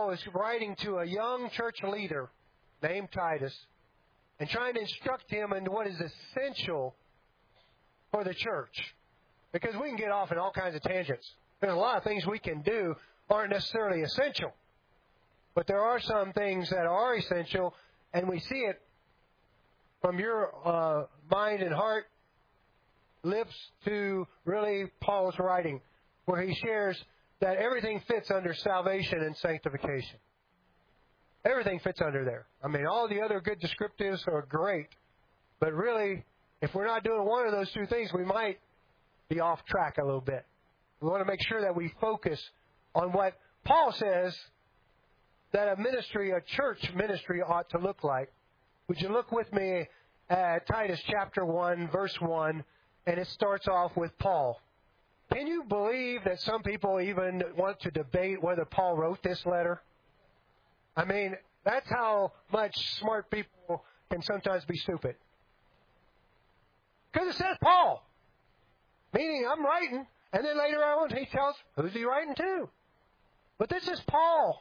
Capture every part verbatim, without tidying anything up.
Paul is writing to a young church leader named Titus and trying to instruct him in what is essential for the church. Because we can get off in all kinds of tangents. There's a lot of things we can do aren't necessarily essential. But there are some things that are essential, and we see it from your uh, mind and heart, lips to really Paul's writing, where he shares that everything fits under salvation and sanctification. Everything fits under there. I mean, all the other good descriptives are great, but really, if we're not doing one of those two things, we might be off track a little bit. We want to make sure that we focus on what Paul says that a ministry, a church ministry ought to look like. Would you look with me at Titus chapter one, verse one, and it starts off with Paul. Can you believe that some people even want to debate whether Paul wrote this letter? I mean, that's how much smart people can sometimes be stupid. Because it says Paul. Meaning I'm writing, and then later on he tells who's he writing to. But this is Paul.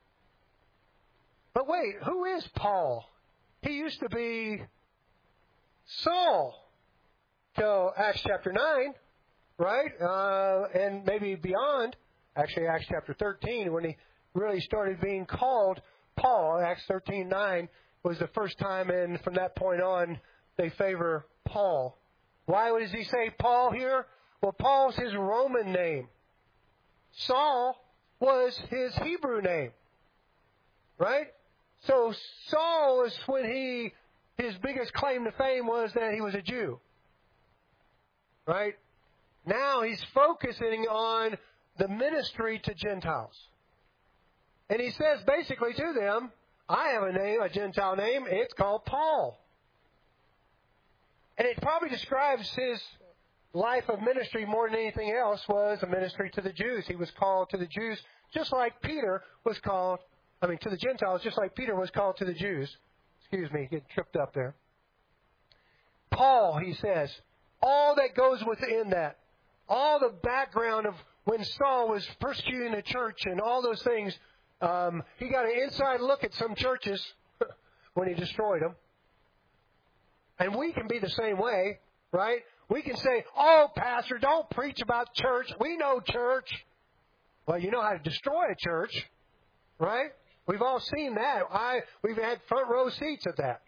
But wait, who is Paul? He used to be Saul till Acts chapter nine, right? Uh, and maybe beyond, actually Acts chapter thirteen, when he really started being called Paul. Acts thirteen nine was the first time, and from that point on, they favor Paul. Why does he say Paul here? Well, Paul's his Roman name. Saul was his Hebrew name, right? So Saul is when he, his biggest claim to fame was that he was a Jew, right? Now he's focusing on the ministry to Gentiles. And he says basically to them, I have a name, a Gentile name, it's called Paul. And it probably describes his life of ministry more than anything else was a ministry to the Jews. He was called to the Jews just like Peter was called, I mean to the Gentiles just like Peter was called to the Jews. Excuse me, get tripped up there. Paul, he says, all that goes within that, all the background of when Saul was persecuting the church and all those things, um, he got an inside look at some churches when he destroyed them. And we can be the same way, right? We can say, oh, pastor, don't preach about church. We know church. Well, you know how to destroy a church, right? We've all seen that. I We've had front row seats at that.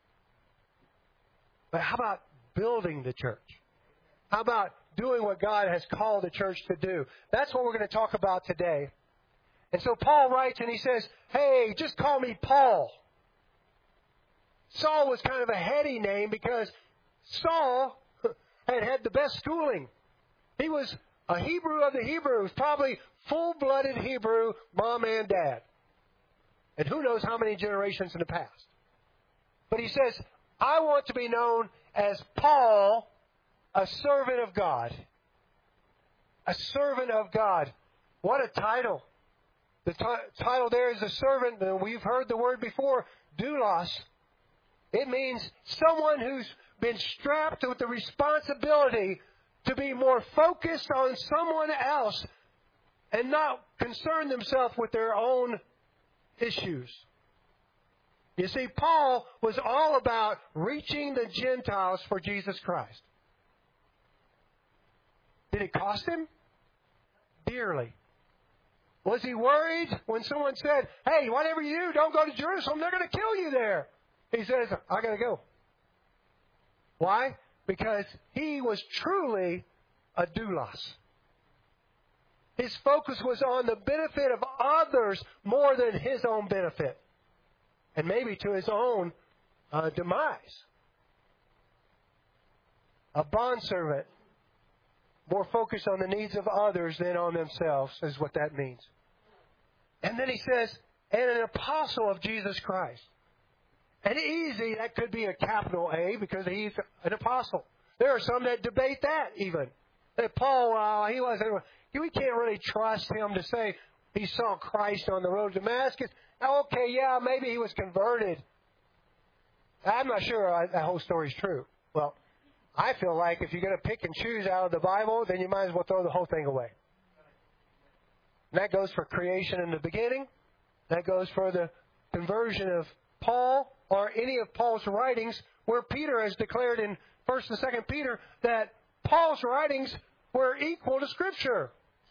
But how about building the church? How about doing what God has called the church to do? That's what we're going to talk about today. And so Paul writes and he says, hey, just call me Paul. Saul was kind of a heady name because Saul had had the best schooling. He was a Hebrew of the Hebrews, probably full-blooded Hebrew, mom and dad. And who knows how many generations in the past. But he says, I want to be known as Paul, a servant of God. A servant of God. What a title. The t- title there is a servant. And we've heard the word before, doulos. It means someone who's been strapped with the responsibility to be more focused on someone else and not concern themselves with their own issues. You see, Paul was all about reaching the Gentiles for Jesus Christ. Did it cost him? Dearly. Was he worried when someone said, hey, whatever you do, don't go to Jerusalem, they're going to kill you there? He says, I got to go. Why? Because he was truly a doulos. His focus was on the benefit of others more than his own benefit. And maybe to his own uh, demise. A bondservant, more focused on the needs of others than on themselves, is what that means. And then he says, and an apostle of Jesus Christ. And easy, that could be a capital A because he's an apostle. There are some that debate that even. That Paul, uh, he wasn't, we can't really trust him to say he saw Christ on the road to Damascus. Okay, yeah, maybe he was converted. I'm not sure I, that whole story's true. Well, I feel like if you're going to pick and choose out of the Bible, then you might as well throw the whole thing away. And that goes for creation in the beginning, That goes for the conversion of Paul or any of Paul's writings, where Peter has declared in First and Second Peter that Paul's writings were equal to Scripture.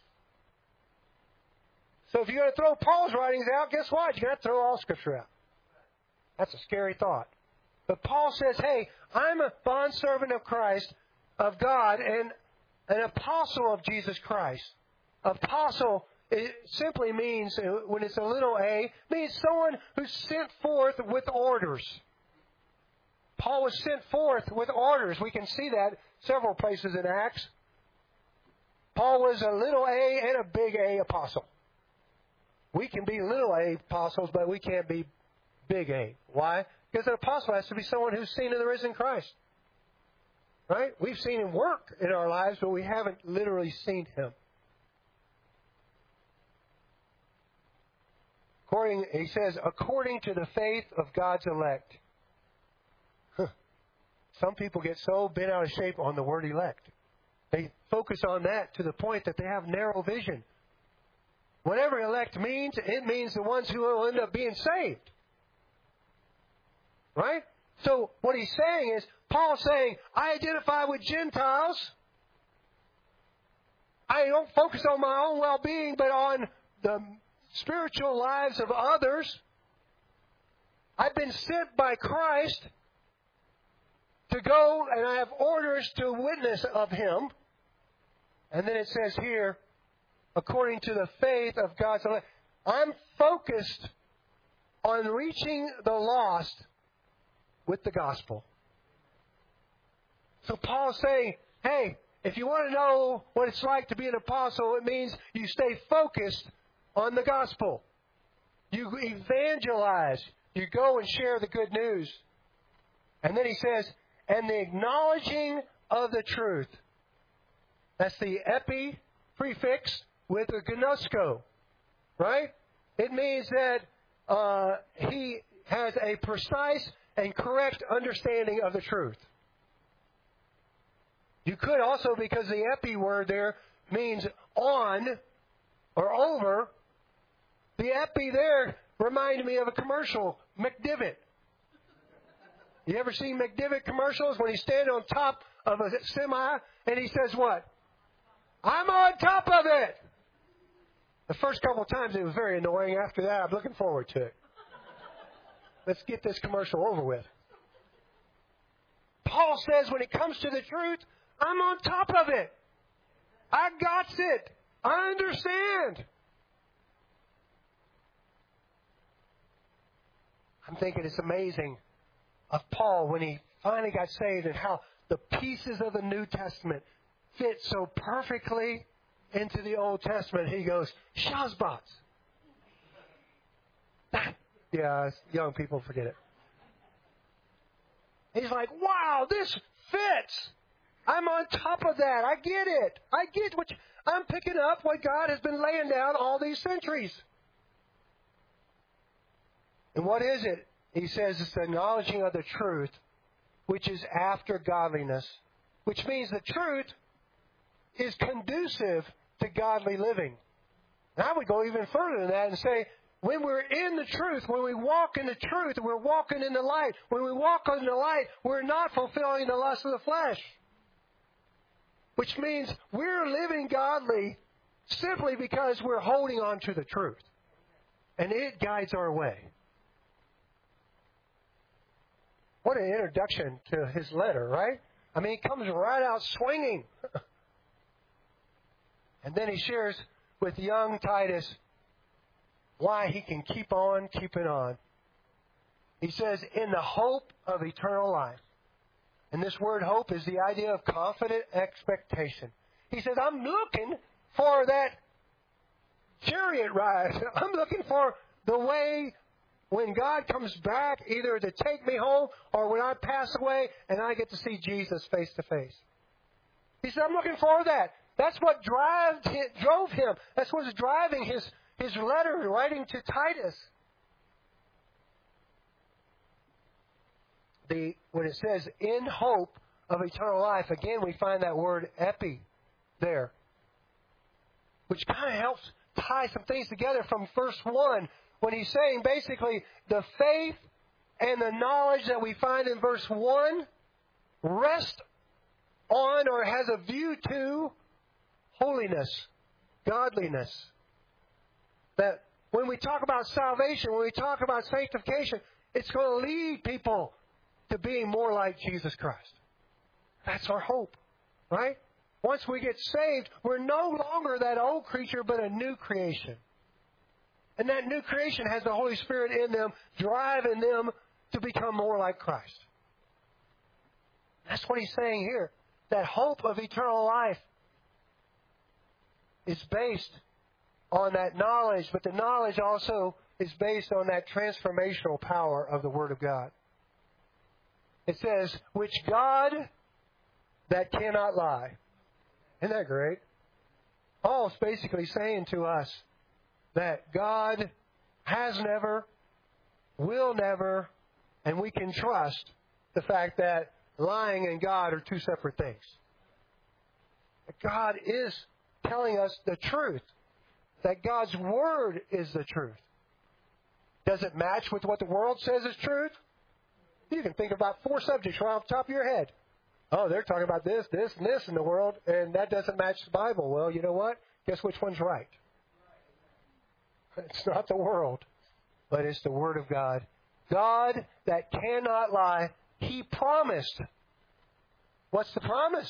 So if you're going to throw Paul's writings out, guess what? You're going to throw all Scripture out. That's a scary thought. But Paul says, hey, I'm a bondservant of Christ, of God, and an apostle of Jesus Christ. Apostle, it simply means, when it's a little a, means someone who's sent forth with orders. Paul was sent forth with orders. We can see that several places in Acts. Paul was a little a and a big A apostle. We can be little a apostles, but we can't be big A. Why? Because an apostle has to be someone who's seen the risen Christ. Right? We've seen Him work in our lives, but we haven't literally seen Him. According, he says, according to the faith of God's elect. Huh. Some people get so bent out of shape on the word elect. They focus on that to the point that they have narrow vision. Whatever elect means, it means the ones who will end up being saved. Right? So what he's saying is, Paul's saying, I identify with Gentiles. I don't focus on my own well-being, but on the spiritual lives of others. I've been sent by Christ to go, and I have orders to witness of Him. And then it says here, according to the faith of God's elect. I'm focused on reaching the lost with the gospel. So Paul's saying, hey, if you want to know what it's like to be an apostle, it means you stay focused on the gospel. You evangelize. You go and share the good news. And then he says, and the acknowledging of the truth. That's the epi prefix with a gnosko. Right? It means that uh, he has a precise and correct understanding of the truth. You could also, because the epi word there means on or over, the epi there reminded me of a commercial, McDivitt. You ever seen McDivitt commercials when he's standing on top of a semi and he says what? I'm on top of it. The first couple of times it was very annoying. After that, I'm looking forward to it. Let's get this commercial over with. Paul says when it comes to the truth, I'm on top of it. I got it. I understand. I'm thinking it's amazing of Paul when he finally got saved and how the pieces of the New Testament fit so perfectly into the Old Testament. He goes, Shazbots. Yeah, young people forget it. He's like, wow, this fits. I'm on top of that. I get it. I get what you, I'm picking up what God has been laying down all these centuries. And what is it? He says it's the acknowledging of the truth, which is after godliness, which means the truth is conducive to godly living. And I would go even further than that and say, when we're in the truth, when we walk in the truth, we're walking in the light. When we walk in the light, we're not fulfilling the lust of the flesh. Which means we're living godly simply because we're holding on to the truth. And it guides our way. What an introduction to his letter, right? I mean, he comes right out swinging. And then he shares with young Titus why he can keep on keeping on. He says, in the hope of eternal life. And this word hope is the idea of confident expectation. He says, I'm looking for that chariot ride. I'm looking for the way when God comes back, either to take me home or when I pass away and I get to see Jesus face to face. He said, I'm looking for that. That's what drive, drove him. That's what's driving his, his letter writing to Titus. The, when it says, in hope of eternal life, again, we find that word epi there, which kind of helps tie some things together from verse one, when he's saying basically the faith and the knowledge that we find in verse one rest on or has a view to holiness, godliness. That when we talk about salvation, when we talk about sanctification, it's going to lead people to being more like Jesus Christ. That's our hope, right? Once we get saved, we're no longer that old creature, but a new creation. And that new creation has the Holy Spirit in them, driving them to become more like Christ. That's what he's saying here. That hope of eternal life is based on that knowledge, but the knowledge also is based on that transformational power of the Word of God. It says, which God that cannot lie. Isn't that great? Paul's basically saying to us that God has never, will never, and we can trust the fact that lying and God are two separate things. God is telling us the truth, that God's Word is the truth. Does it match with what the world says is truth? You can think about four subjects right off the top of your head. Oh, they're talking about this, this, and this in the world, and that doesn't match the Bible. Well, you know what? Guess which one's right? It's not the world, but it's the Word of God. God that cannot lie, He promised. What's the promise?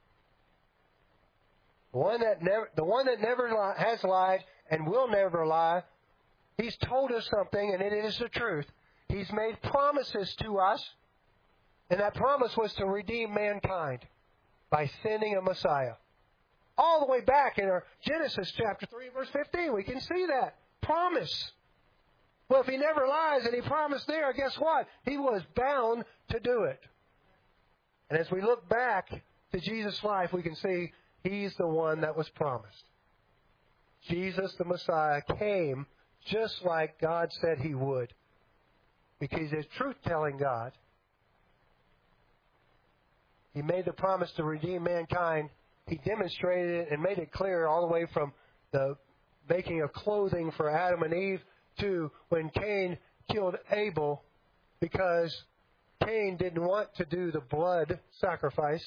The one that never, the one that never li- has lied and will never lie, He's told us something, and it is the truth. He's made promises to us, and that promise was to redeem mankind by sending a Messiah. All the way back in our Genesis chapter three, verse fifteen, we can see that. Promise. Well, if He never lies and He promised there, guess what? He was bound to do it. And as we look back to Jesus' life, we can see He's the one that was promised. Jesus, the Messiah, came just like God said He would, because He's truth-telling God. He made the promise to redeem mankind. He demonstrated it and made it clear all the way from the making of clothing for Adam and Eve to when Cain killed Abel, because Cain didn't want to do the blood sacrifice.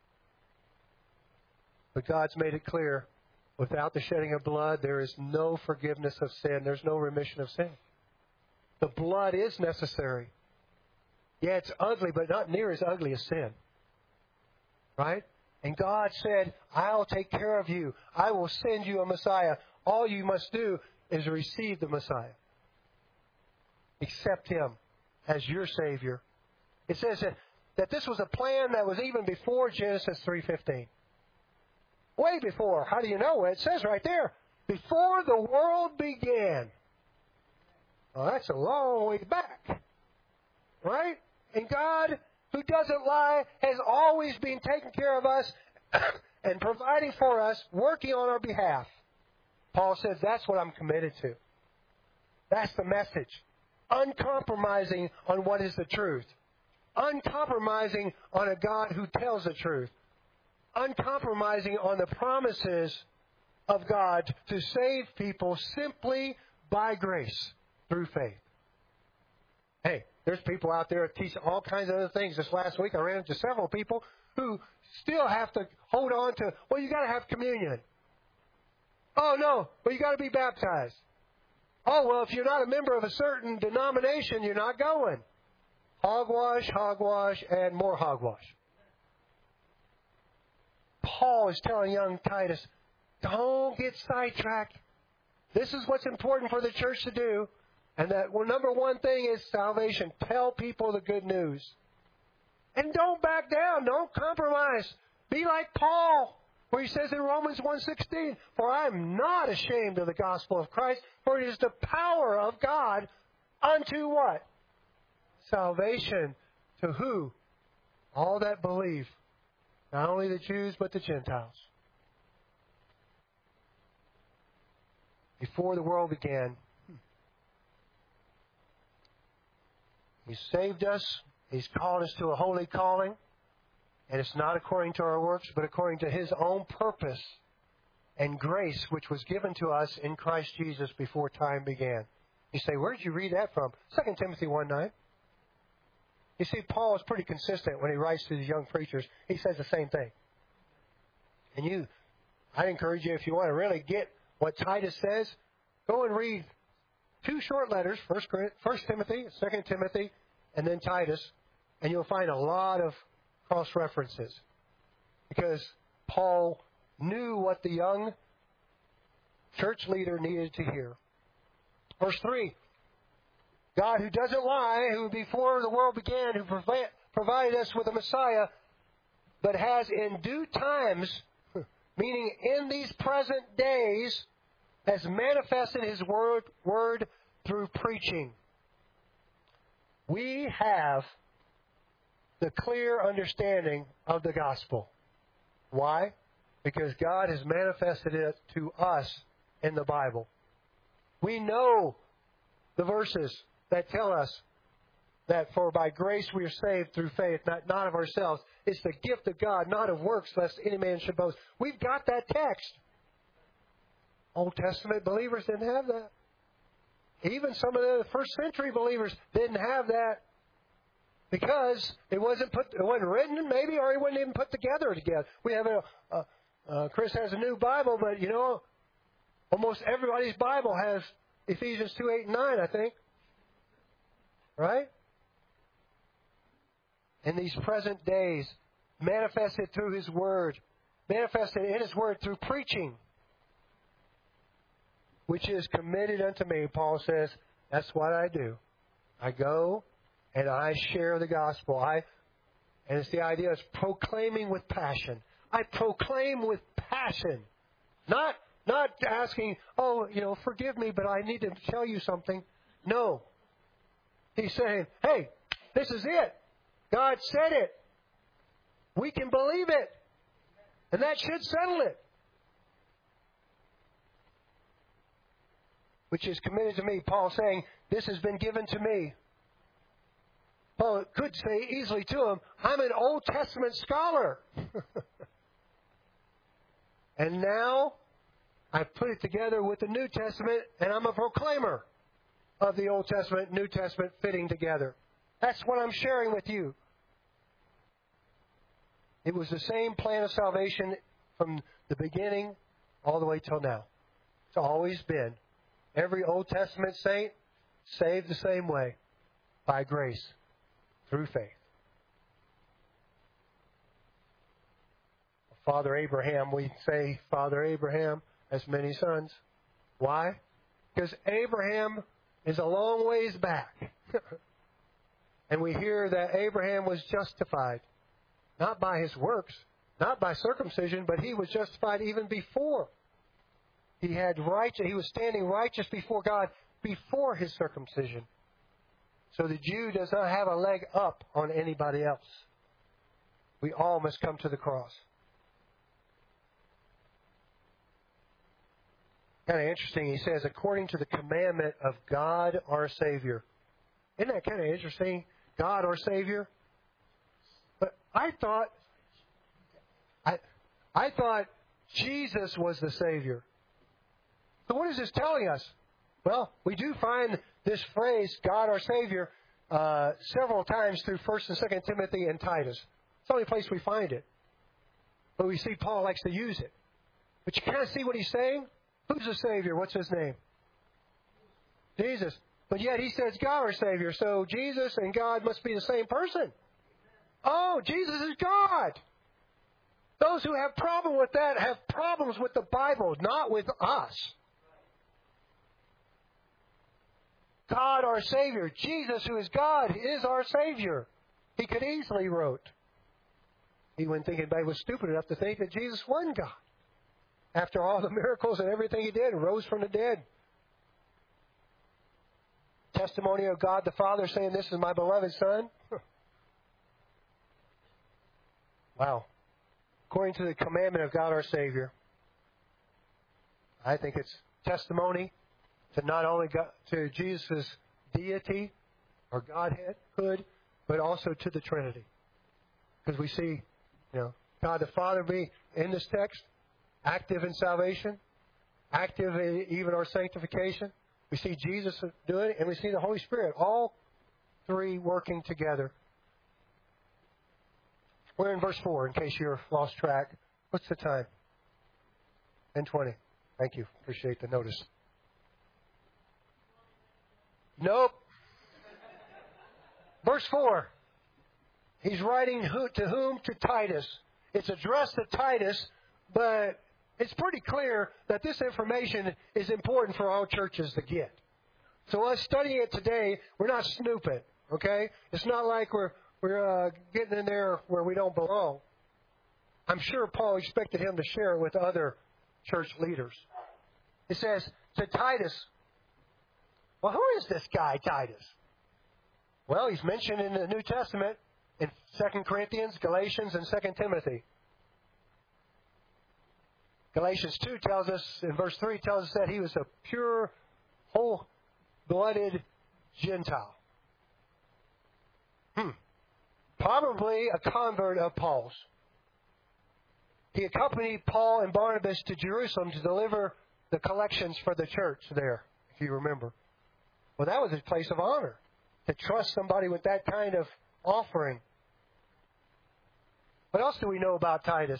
But God's made it clear, without the shedding of blood, there is no forgiveness of sin. There's no remission of sin. The blood is necessary. Yeah, it's ugly, but not near as ugly as sin. Right? And God said, I'll take care of you. I will send you a Messiah. All you must do is receive the Messiah. Accept Him as your Savior. It says that, that this was a plan that was even before Genesis three fifteen. Way before. How do you know? It says right there, before the world began. Well, that's a long way back. Right? And God, who doesn't lie, has always been taking care of us and providing for us, working on our behalf. Paul says, that's what I'm committed to. That's the message. Uncompromising on what is the truth. Uncompromising on a God who tells the truth. Uncompromising on the promises of God to save people simply by grace through faith. Hey, there's people out there that teach all kinds of other things. This last week I ran into several people who still have to hold on to, well, you got to have communion. Oh, no, well, you got to be baptized. Oh, well, if you're not a member of a certain denomination, you're not going. Hogwash, hogwash, and more hogwash. Paul is telling young Titus, don't get sidetracked. This is what's important for the church to do. And that, well, number one thing is salvation. Tell people the good news. And don't back down. Don't compromise. Be like Paul, where he says in Romans one sixteen, for I am not ashamed of the gospel of Christ, for it is the power of God unto what? Salvation. To who? All that believe. Not only the Jews, but the Gentiles. Before the world began, He saved us. He's called us to a holy calling. And it's not according to our works, but according to His own purpose and grace, which was given to us in Christ Jesus before time began. You say, where did you read that from? Second Timothy one nine. You see, Paul is pretty consistent when he writes to these young preachers. He says the same thing. And you, I'd encourage you, if you want to really get what Titus says, go and read two short letters, First, First Timothy, Second Timothy, and then Titus, and you'll find a lot of cross-references. Because Paul knew what the young church leader needed to hear. Verse three, God who doesn't lie, who before the world began, who provided us with a Messiah, but has in due times, meaning in these present days, has manifested His word, word through preaching. We have the clear understanding of the gospel. Why? Because God has manifested it to us in the Bible. We know the verses that tell us that for by grace we are saved through faith, not, not of ourselves. It's the gift of God, not of works, lest any man should boast. We've got that text. Old Testament believers didn't have that. Even some of the first century believers didn't have that because it wasn't put, it wasn't written, maybe, or it wasn't even put together together. We have a, a uh, Chris has a new Bible, but you know, almost everybody's Bible has Ephesians two, eight, and nine, I think. Right? In these present days, manifested through His Word, manifested in His Word through preaching, which is committed unto me. Paul says, that's what I do. I go and I share the gospel. I, and it's the idea of proclaiming with passion. I proclaim with passion. Not, not asking, oh, you know, forgive me, but I need to tell you something. No. He's saying, hey, this is it. God said it. We can believe it. And that should settle it. Which is committed to me. Paul saying, this has been given to me. Paul could say easily to him, I'm an Old Testament scholar. And now I put it together with the New Testament, and I'm a proclaimer of the Old Testament, New Testament fitting together. That's what I'm sharing with you. It was the same plan of salvation from the beginning all the way till now. It's always been. Every Old Testament saint saved the same way, by grace, through faith. Father Abraham, we say Father Abraham has many sons. Why? Because Abraham is a long ways back. And we hear that Abraham was justified, not by his works, not by circumcision, but he was justified even before. He had righteous, he was standing righteous before God before his circumcision. So the Jew does not have a leg up on anybody else. We all must come to the cross. Kind of interesting. He says, according to the commandment of God our Savior. Isn't that kind of interesting? God our Savior. But I thought, I, I thought Jesus was the Savior. So what is this telling us? Well, we do find this phrase, God our Savior, uh, several times through First and Second Timothy and Titus. It's the only place we find it. But we see Paul likes to use it. But you kind of see what he's saying? Who's the Savior? What's His name? Jesus. But yet he says God our Savior. So Jesus and God must be the same person. Oh, Jesus is God. Those who have problem with that have problems with the Bible, not with us. God our Savior. Jesus, who is God, is our Savior. He could easily wrote. He wouldn't think anybody was stupid enough to think that Jesus wasn't God. After all the miracles and everything He did, rose from the dead. Testimony of God the Father saying, this is my beloved Son. Wow. According to the commandment of God our Savior, I think it's testimony to not only God, to Jesus' deity or Godhead, but also to the Trinity. Because we see, you know, God the Father be in this text, active in salvation, active in even our sanctification, We see Jesus doing it, and we see the Holy Spirit. All three working together. We're in verse four, in case you're lost track. What's the time? ten twenty. Thank you. Appreciate the notice. Nope. Verse four. He's writing who, to whom? To Titus. It's addressed to Titus, but it's pretty clear that this information is important for all churches to get. So us studying it today, we're not snooping, okay? It's not like we're we're uh, getting in there where we don't belong. I'm sure Paul expected him to share it with other church leaders. It says, to Titus. Well, who is this guy, Titus? Well, he's mentioned in the New Testament in Second Corinthians, Galatians, and Second Timothy. Galatians two tells us, in verse three, tells us that he was a pure, whole-blooded Gentile. Hmm. Probably a convert of Paul's. He accompanied Paul and Barnabas to Jerusalem to deliver the collections for the church there, if you remember. Well, that was a place of honor, to trust somebody with that kind of offering. What else do we know about Titus?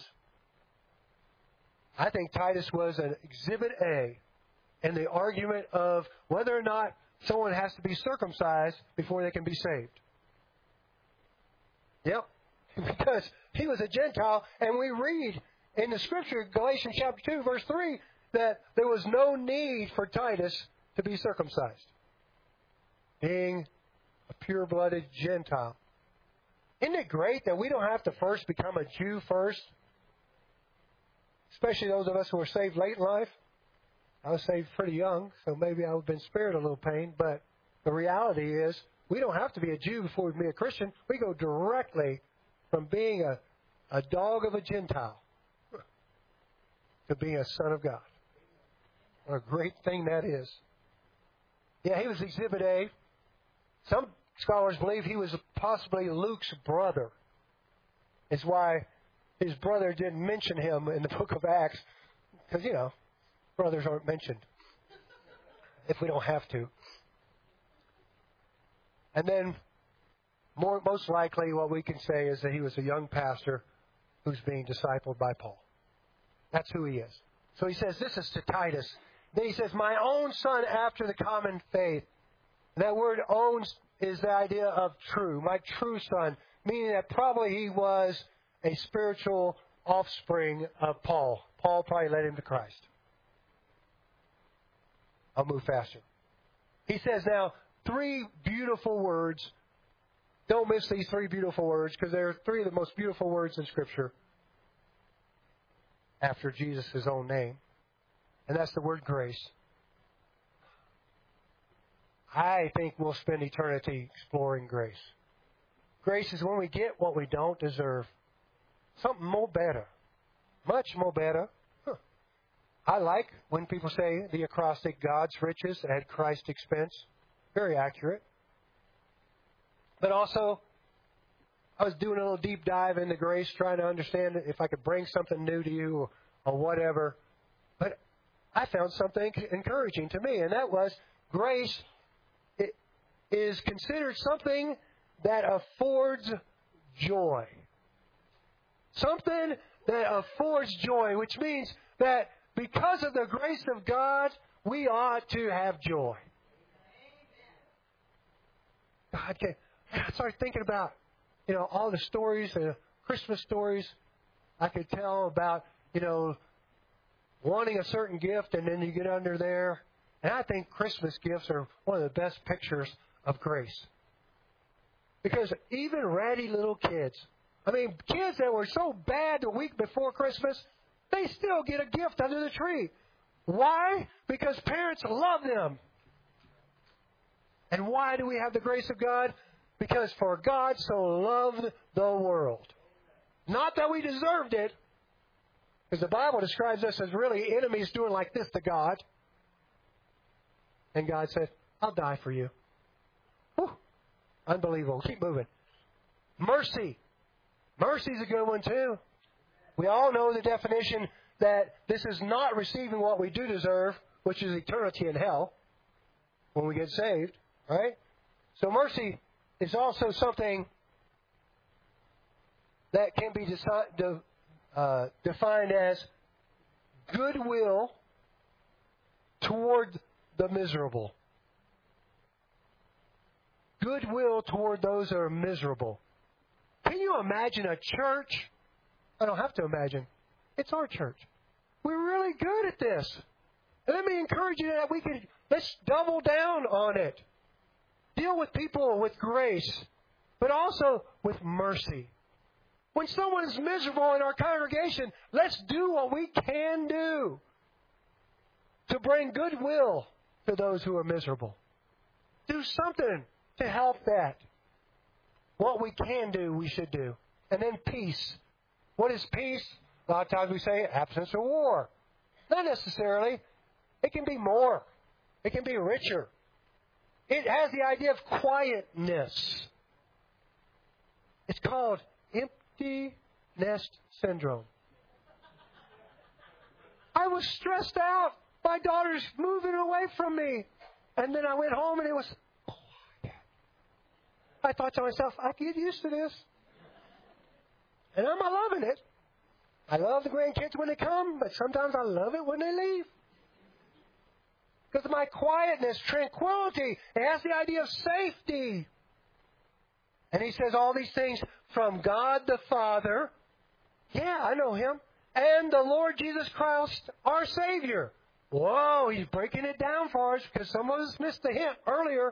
I think Titus was an exhibit A in the argument of whether or not someone has to be circumcised before they can be saved. Yep, because he was a Gentile, and we read in the Scripture, Galatians chapter two, verse three, that there was no need for Titus to be circumcised, being a pure-blooded Gentile. Isn't it great that we don't have to first become a Jew first? Especially those of us who were saved late in life. I was saved pretty young, so maybe I would have been spared a little pain. But the reality is, we don't have to be a Jew before we can be a Christian. We go directly from being a, a dog of a Gentile to being a son of God. What a great thing that is. Yeah, he was Exhibit A. Some scholars believe he was possibly Luke's brother. It's why his brother didn't mention him in the book of Acts. Because, you know, brothers aren't mentioned if we don't have to. And then, more, most likely, what we can say is that he was a young pastor who's being discipled by Paul. That's who he is. So he says, this is to Titus. Then he says, my own son after the common faith. That word owns is the idea of true, my true son, meaning that probably he was a spiritual offspring of Paul. Paul probably led him to Christ. I'll move faster. He says now, three beautiful words. Don't miss these three beautiful words, because they're three of the most beautiful words in Scripture after Jesus' own name. And that's the word grace. I think we'll spend eternity exploring grace. Grace is when we get what we don't deserve. Something more better. Much more better. Huh. I like when people say the acrostic, God's riches at Christ's expense. Very accurate. But also, I was doing a little deep dive into grace, trying to understand if I could bring something new to you or, or whatever. But I found something encouraging to me, and that was grace it is considered something that affords joy. Something that affords joy, which means that because of the grace of God, we ought to have joy. God, can, I started thinking about, you know, all the stories, the uh, Christmas stories I could tell about, you know, wanting a certain gift, and then you get under there. And I think Christmas gifts are one of the best pictures of grace. Because even ratty little kids, I mean, kids that were so bad the week before Christmas, they still get a gift under the tree. Why? Because parents love them. And why do we have the grace of God? Because for God so loved the world. Not that we deserved it, because the Bible describes us as really enemies doing like this to God. And God said, I'll die for you. Whew. Unbelievable. Keep moving. Mercy. Mercy's a good one too. We all know the definition that this is not receiving what we do deserve, which is eternity in hell. when we get saved, right? So mercy is also something that can be deci- de- uh, defined as goodwill toward the miserable. Goodwill toward those that are miserable. Can you imagine a church? I don't have to imagine. It's our church. We're really good at this. And let me encourage you that we could, let's double down on it. Deal with people with grace, but also with mercy. When someone is miserable in our congregation, let's do what we can do to bring goodwill to those who are miserable. Do something to help that. What we can do, we should do. And then peace. What is peace? A lot of times we say absence of war. Not necessarily. It can be more. It can be richer. It has the idea of quietness. It's called empty nest syndrome. I was stressed out. My daughter's moving away from me. And then I went home and it was quiet. I thought to myself, I can get used to this. And I'm loving it. I love the grandkids when they come, but sometimes I love it when they leave. Because of my quietness, tranquility, it has the idea of safety. And he says all these things from God the Father. Yeah, I know Him. And the Lord Jesus Christ, our Savior. Whoa, he's breaking it down for us because some of us missed the hint earlier.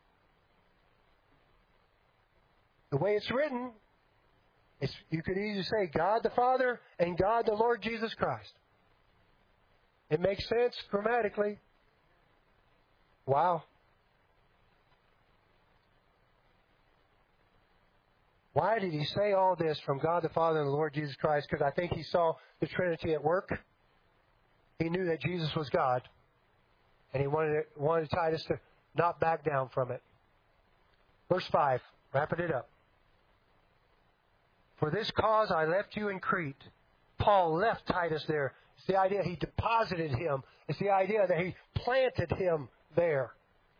The way it's written, it's, you could easily say God the Father and God the Lord Jesus Christ. It makes sense grammatically. Wow. Why did he say all this from God the Father and the Lord Jesus Christ? Because I think he saw the Trinity at work. He knew that Jesus was God. And he wanted, wanted Titus to not back down from it. Verse five, wrapping it up. For this cause I left you in Crete. Paul left Titus there. It's the idea he deposited him. It's the idea that he planted him there.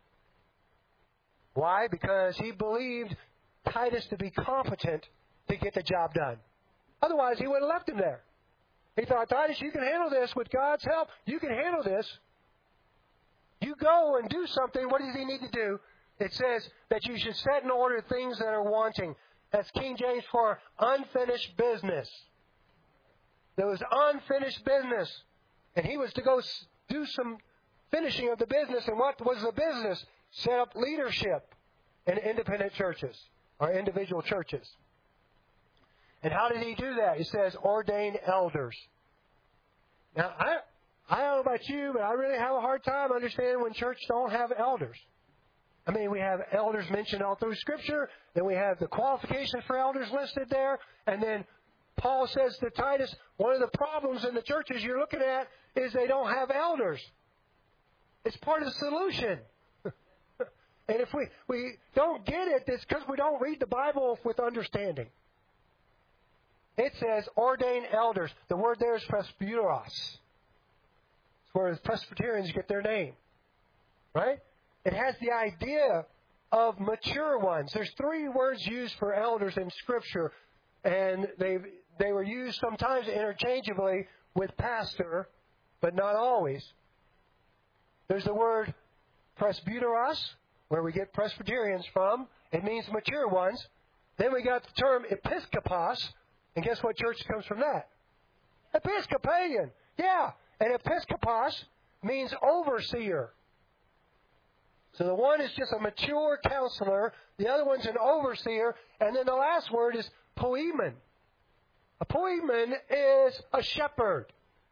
Why? Because he believed Titus to be competent to get the job done. Otherwise, he would have left him there. He thought, Titus, you can handle this with God's help. You can handle this. You go and do something. What does he need to do? It says that you should set in order things that are wanting. That's King James for unfinished business. There was unfinished business. And he was to go do some finishing of the business. And what was the business? Set up leadership in independent churches or individual churches. And how did he do that? He says, ordain elders. Now, I I don't know about you, but I really have a hard time understanding when church don't have elders. I mean, we have elders mentioned all through Scripture. Then we have the qualifications for elders listed there. And then Paul says to Titus, one of the problems in the churches you're looking at is they don't have elders. It's part of the solution. And if we, we don't get it, it's because we don't read the Bible with understanding. It says ordain elders. The word there is presbyteros. It's where the Presbyterians get their name. Right? It has the idea of mature ones. There's three words used for elders in Scripture, and they they were used sometimes interchangeably with pastor, but not always. There's the word presbyteros, where we get Presbyterians from. It means mature ones. Then we got the term episkopos, and guess what church comes from that? Episcopalian. Yeah, and episkopos means overseer. So the one is just a mature counselor. The other one's an overseer. And then the last word is poimen. A poimen is a shepherd.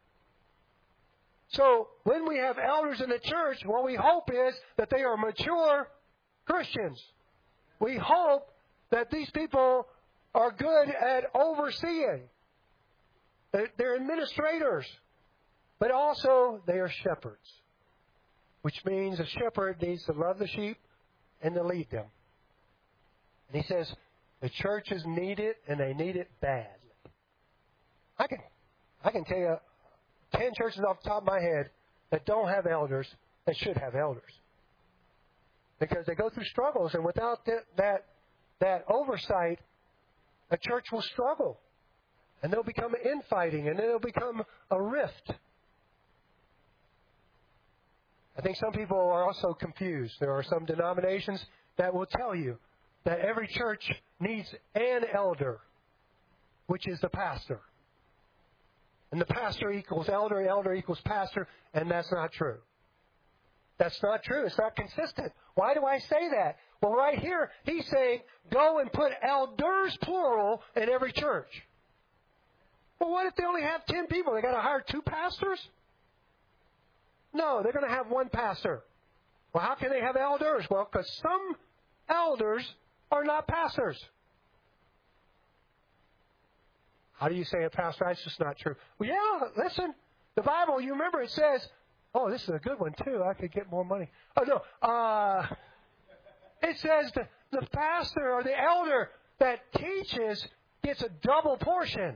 So when we have elders in the church, what we hope is that they are mature Christians. We hope that these people are good at overseeing. They're administrators. But also they are shepherds. Which means a shepherd needs to love the sheep and to lead them. And he says, the churches need it, and they need it bad. I can, I can tell you ten churches off the top of my head that don't have elders that should have elders. because they go through struggles, and without that that, that oversight, a church will struggle. And they'll become infighting, and then it'll become a rift. I think some people are also confused. There are some denominations that will tell you that every church needs an elder, which is the pastor. And the pastor equals elder, elder equals pastor, and that's not true. That's not true. It's not consistent. Why do I say that? Well, right here, he's saying, go and put elders, plural, in every church. Well, what if they only have ten people? They got to hire two pastors? No, they're going to have one pastor. Well, how can they have elders? Well, because some elders are not pastors. How do you say a pastor? That's just not true. Well, yeah, listen. The Bible, you remember it says, oh, this is a good one, too. I could get more money. Oh, no. Uh, it says the, the pastor or the elder that teaches gets a double portion.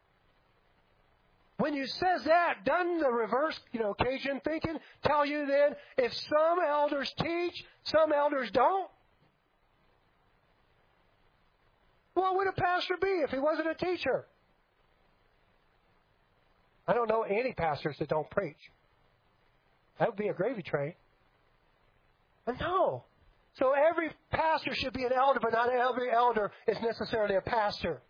When you says that, doesn't the reverse, you know, Cajun thinking tell you then if some elders teach, some elders don't? What would a pastor be if he wasn't a teacher? I don't know any pastors that don't preach. That would be a gravy train. But no. So every pastor should be an elder, but not every elder is necessarily a pastor.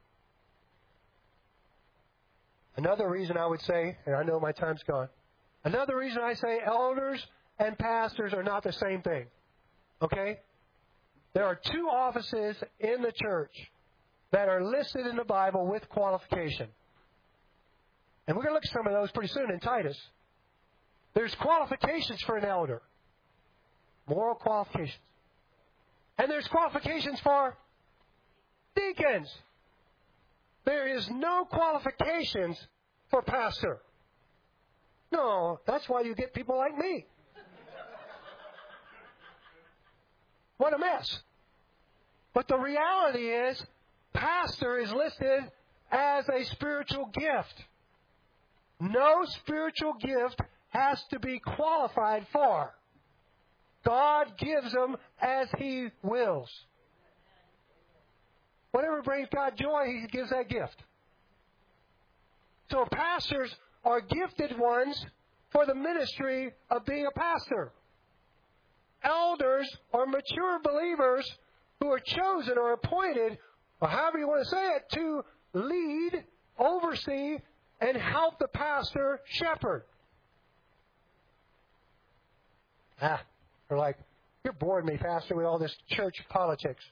Another reason I would say, and I know my time's gone, another reason I say elders and pastors are not the same thing. Okay? There are two offices in the church that are listed in the Bible with qualification. And we're going to look at some of those pretty soon in Titus. There's qualifications for an elder. Moral qualifications. And there's qualifications for deacons. There is no qualifications for pastor. No, that's why you get people like me. What a mess. But the reality is, pastor is listed as a spiritual gift. No spiritual gift has to be qualified for. God gives them as He wills. Whatever brings God joy, He gives that gift. So pastors are gifted ones for the ministry of being a pastor. Elders are mature believers who are chosen or appointed, or however you want to say it, to lead, oversee, and help the pastor shepherd. Ah, they're like, you're boring me, pastor, with all this church politics.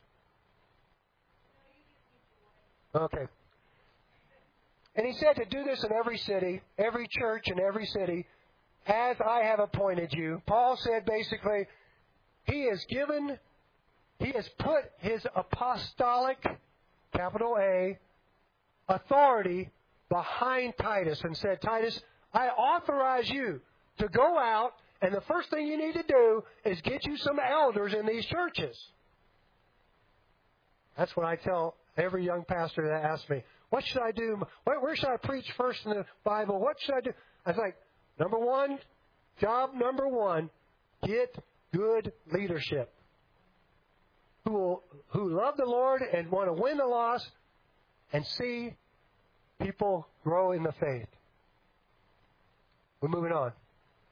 Okay. And he said to do this in every city, every church in every city, as I have appointed you. Paul said basically, he has given, he has put his apostolic, capital A, authority behind Titus and said, Titus, I authorize you to go out, and the first thing you need to do is get you some elders in these churches. That's what I tell every young pastor that asks me, what should I do? Where, where should I preach first in the Bible? What should I do? I was like, number one, job number one, get good leadership. Who will, who love the Lord and want to win the lost and see people grow in the faith. We're moving on.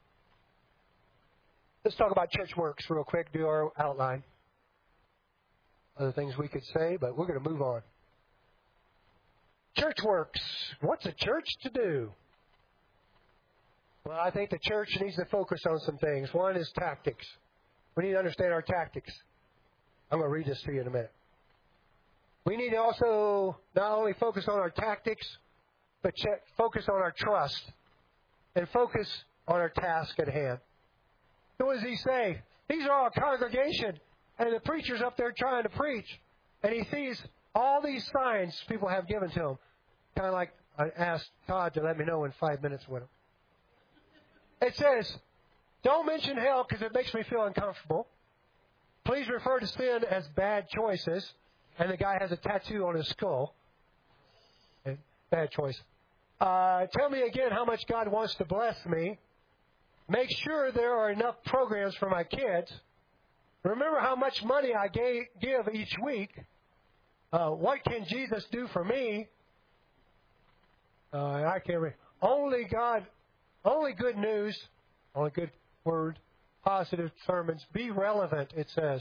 Let's talk about church works real quick, do our outline. Other things we could say, but we're going to move on. Church works. What's a church to do? Well, I think the church needs to focus on some things. One is tactics. We need to understand our tactics. I'm going to read this to you in a minute. We need to also not only focus on our tactics, but check, focus on our trust and focus on our task at hand. So what does he say? These are all a congregation, and the preacher's up there trying to preach, and he sees all these signs people have given to him. Kind of like I asked Todd to let me know in five minutes with him. It says, don't mention hell because it makes me feel uncomfortable. Please refer to sin as bad choices. And the guy has a tattoo on his skull. Bad choice. Uh, tell me again how much God wants to bless me. Make sure there are enough programs for my kids. Remember how much money I gave, give each week. Uh, what can Jesus do for me? Uh, I can't read. Only God, only good news, only good word, positive sermons. Be relevant, it says.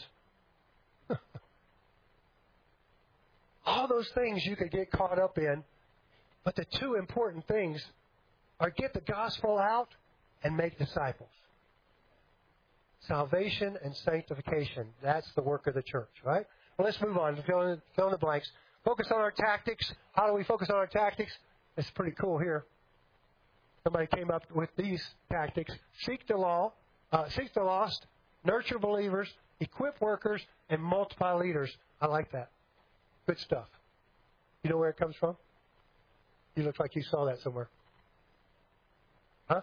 All those things you could get caught up in. But the two important things are get the gospel out and make disciples. Salvation and sanctification. That's the work of the church, right? Well, let's move on. Fill in, fill in the blanks. Focus on our tactics. How do we focus on our tactics? It's pretty cool here. Somebody came up with these tactics. Seek the law, uh, seek the lost, nurture believers, equip workers, and multiply leaders. I like that. Good stuff. You know where it comes from? You look like you saw that somewhere. Huh?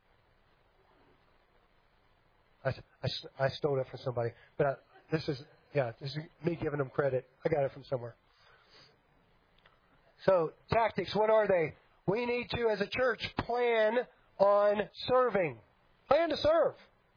I, I, I stole it from somebody. But I, this is, yeah, this is me giving them credit. I got it from somewhere. So, tactics, what are they? We need to, as a church, plan on serving. Plan to serve.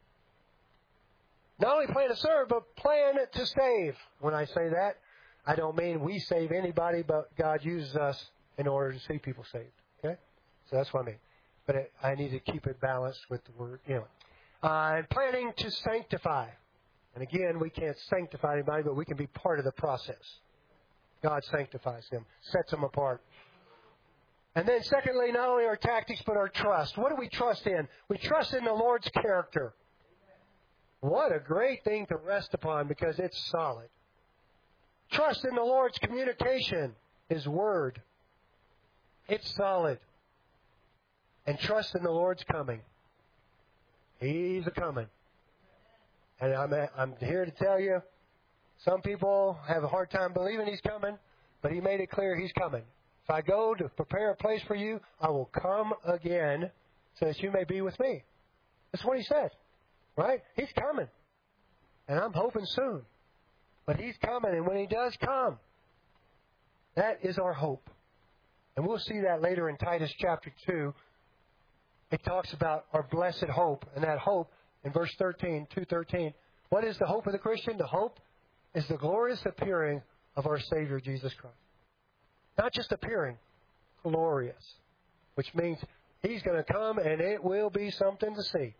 Not only plan to serve, but plan to save. When I say that, I don't mean we save anybody, but God uses us in order to see people saved. Okay? So that's what I mean. But it, I need to keep it balanced with the word, you know. Uh, and planning to sanctify. And again, we can't sanctify anybody, but we can be part of the process. God sanctifies them, sets them apart. And then secondly, not only our tactics, but our trust. What do we trust in? We trust in the Lord's character. What a great thing to rest upon because it's solid. Trust in the Lord's communication, His Word. It's solid. And trust in the Lord's coming. He's a coming. And I'm, I'm here to tell you, some people have a hard time believing He's coming, but He made it clear He's coming. If I go to prepare a place for you, I will come again so that you may be with me. That's what He said. Right? He's coming. And I'm hoping soon. But He's coming, and when He does come, that is our hope. And we'll see that later in Titus chapter two. It talks about our blessed hope. And that hope, in verse thirteen, two thirteen, what is the hope of the Christian? The hope is the glorious appearing of our Savior, Jesus Christ. Not just appearing, glorious. Which means He's going to come, and it will be something to see.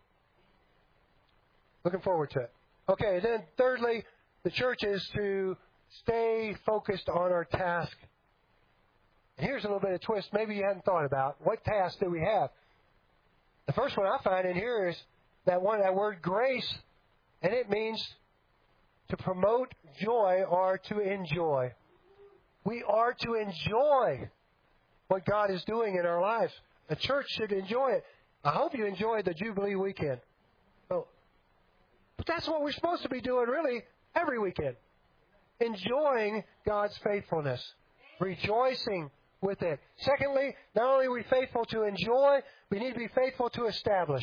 Looking forward to it. Okay, then thirdly, the church is to stay focused on our task. And here's a little bit of twist maybe you hadn't thought about. What task do we have? The first one I find in here is that one, that word grace, and it means to promote joy or to enjoy. We are to enjoy what God is doing in our lives. The church should enjoy it. I hope you enjoyed the Jubilee weekend. Oh, but that's what we're supposed to be doing really every weekend. Enjoying God's faithfulness. Rejoicing with it. Secondly, not only are we faithful to enjoy, we need to be faithful to establish.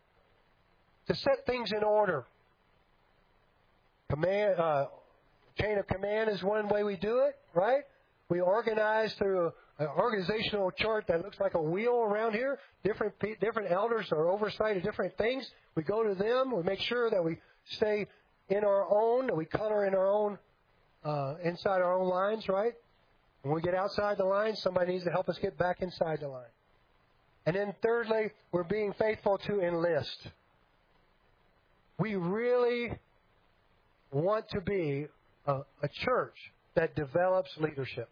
To set things in order. Command, uh, chain of command is one way we do it, right? We organize through an organizational chart that looks like a wheel around here. Different different elders are oversight of different things. We go to them. We make sure that we stay in our own, that we color in our own, uh, inside our own lines, right? When we get outside the line, somebody needs to help us get back inside the line. And then thirdly, we're being faithful to enlist. We really want to be a, a church that develops leadership.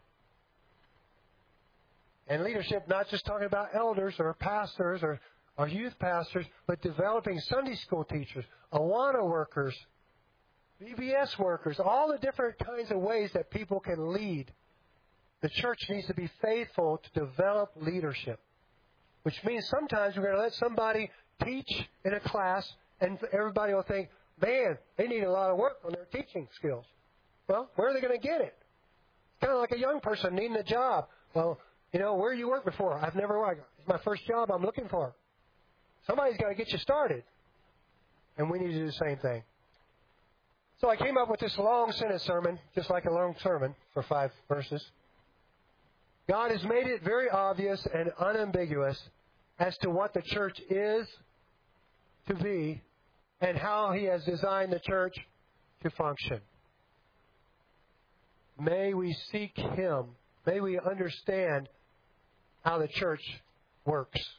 And leadership, not just talking about elders or pastors or, or youth pastors, but developing Sunday school teachers, Awana workers, V B S workers, all the different kinds of ways that people can lead. The church needs to be faithful to develop leadership, which means sometimes we're going to let somebody teach in a class and everybody will think, man, they need a lot of work on their teaching skills. Well, where are they going to get it? It's kind of like a young person needing a job. Well, you know, where you worked before? I've never worked. It's my first job I'm looking for. Somebody's got to get you started. And we need to do the same thing. So I came up with this long sentence sermon, just like a long sermon for five verses. God has made it very obvious and unambiguous as to what the church is to be and how He has designed the church to function. May we seek Him. May we understand how the church works.